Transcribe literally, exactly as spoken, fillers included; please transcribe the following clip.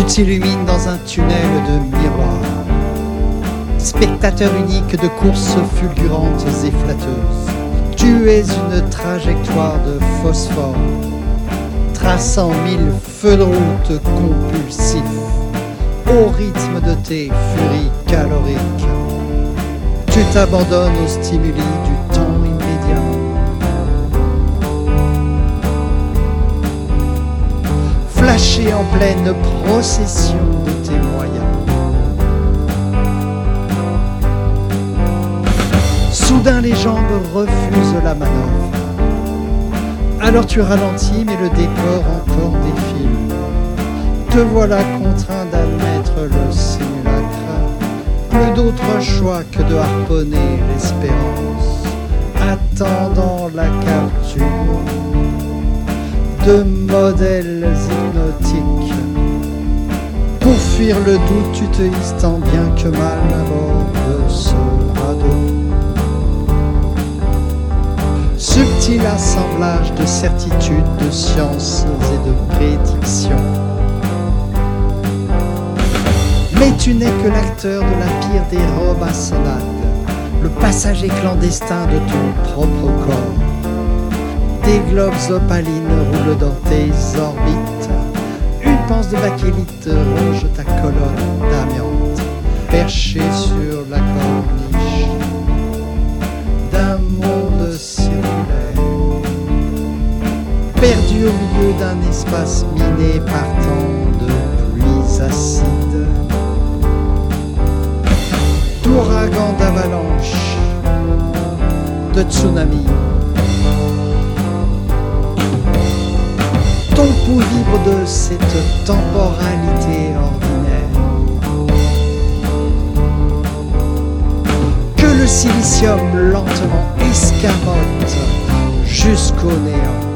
Tu t'illumines dans un tunnel de miroirs, spectateur unique de courses fulgurantes et flatteuses. Tu es une trajectoire de phosphore, traçant mille feux de route compulsifs, au rythme de tes furies caloriques. Tu t'abandonnes aux stimuli du temps immédiat. Flashé en pleine procession de tes moyens. Soudain les jambes refusent la manœuvre. Alors tu ralentis mais le décor encore défile. Te voilà contraint d'admettre le simulacre. Plus d'autre choix que de harponner l'espérance, attendant la capture de modèles hypnotiques. Pour fuir le doute, tu te hisses tant bien que mal à bord de ce radeau. Subtil assemblage de certitudes, de sciences et de prédictions. Mais tu n'es que l'acteur de la pire des romassonnades, le passager clandestin de ton propre corps. Des globes opalines roulent dans tes orbites. Une panse de bakélite ronge ta colonne d'amiante, perchée sur la corniche d'un monde circulaire, perdu au milieu d'un espace miné par tant de pluies acides, d'ouragans, d'avalanches, de tsunamis. Ton pouls vibre de cette temporalité ordinaire que le silicium lentement escamote jusqu'au néant.